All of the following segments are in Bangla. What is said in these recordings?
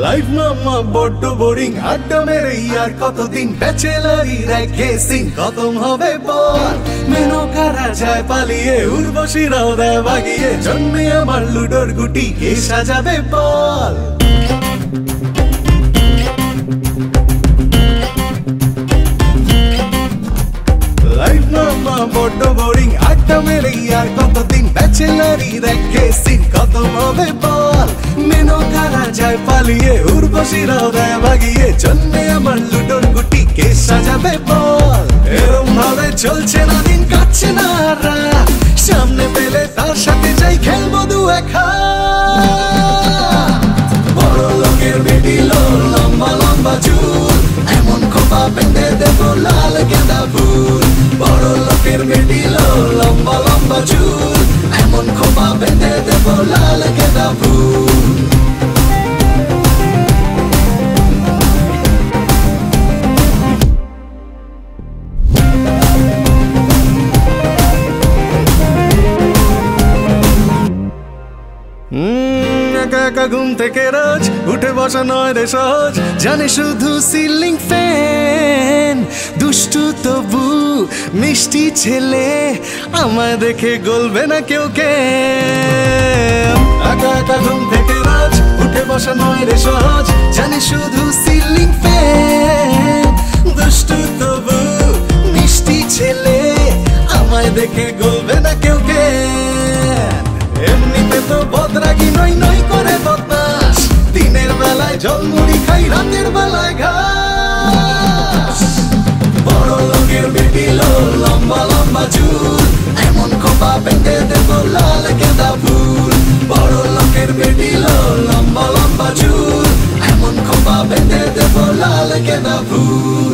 লাইফ মামা বড্ড বোরিং, আড্ডা মেরে আর কতদিন ব্যাচেলারি রেখে সিং খতম হবে পর। মেনকারা যায় পালিয়ে, উর্বশীরাও দেয় ভাগিয়ে, জন্মে আমার লুডোর গুটি কে সাজাবে বল। লাইফ মামা বড্ড বোরিং, আড্ডা মেরে আর কতদিন ব্যাচেলারি রেখে সিং খতম হবে বল। মেনকারা যায় পালিয়ে, উর্বশীরাও দেয় ভাগিয়ে, জন্মে আমার লুডোর গুটি কে সাজাবে বল। এরম ভাবে চলছে না দিন, কাটছে না রাত, সামনে পেলে তার সাথে যাই খেলবো দু এক হাত। বড় লোকের বেটি লো, লম্বা লম্বা চুল, এমন খোপা বেঁধে দেবো লাল গেঁদা ফুল। বড় লোকের বেটি লো, লম্বা লম্বা চুল, এমন খোপা বেঁধে দেবো লাল গেঁদা ফুল। একা একা ঘুম থেকে রোজ উঠে বসা নয় রে সহজ, জানে শুধু সিলিং ফ্যান। দুষ্টু তবু মিষ্টি ছেলে, আমায় দেখে গলবে না কেউ কে। একা একা ঘুম থেকে রোজ উঠে বসা নয় রে সহজ, জানে শুধু সিলিং ফ্যান। দুষ্টু তবু মিষ্টি ছেলে, আমায় দেখে গলবে না কেউ কে। এমনিতে তো বদরাগি নই নই করে বদমাস, দিনের বেলায় জলমুড়ি খাই, রাতের বেলায় ঘাস। বড় লোকের বেটি লো, লম্বা লম্বা চুল, এমন খোপা বেঁধে দেবো লাল গেঁদা ফুল। বড় লোকের বেটি লো, লম্বা লম্বা চুল, এমন খোপা বেঁধে দেবো লাল গেঁদা ফুল।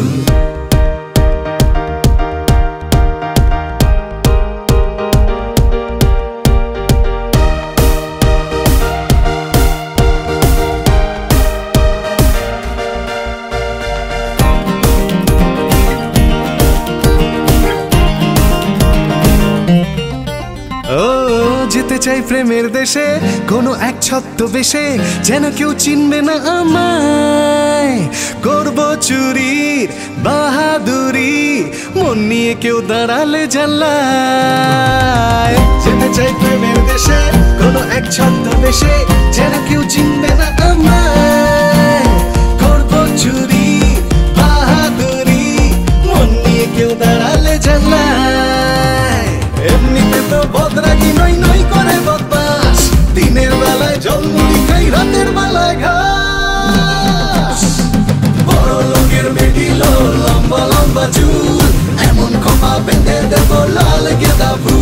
যেতে চাই প্রেমের দেশে, কোনো এক ছদ্মবেশে, যেন কেউ চিনবে না আমায়। করব চুরির বাহাদুরি, মন নিয়ে কেউ দাঁড়ালে জানলায়। যেতে চাই প্রেমের দেশে, কোনো এক ছদ্মবেশে, যেন কেউ চিনবে না আমায়। করব চুরির বাহাদুরি, মন নিয়ে কেউ দাঁড়ালে জানলায়। এমনিতে তো বদরাগি নই নই করে বদমাস, দিনের বেলায় জলমুড়ি খাই, রাতের বেলায় ঘাস। বড় লোকের বেটি লো, লম্বা লম্বা চুল, এমন খোপা বেঁধে দেবো লাল গেঁদা ফুল।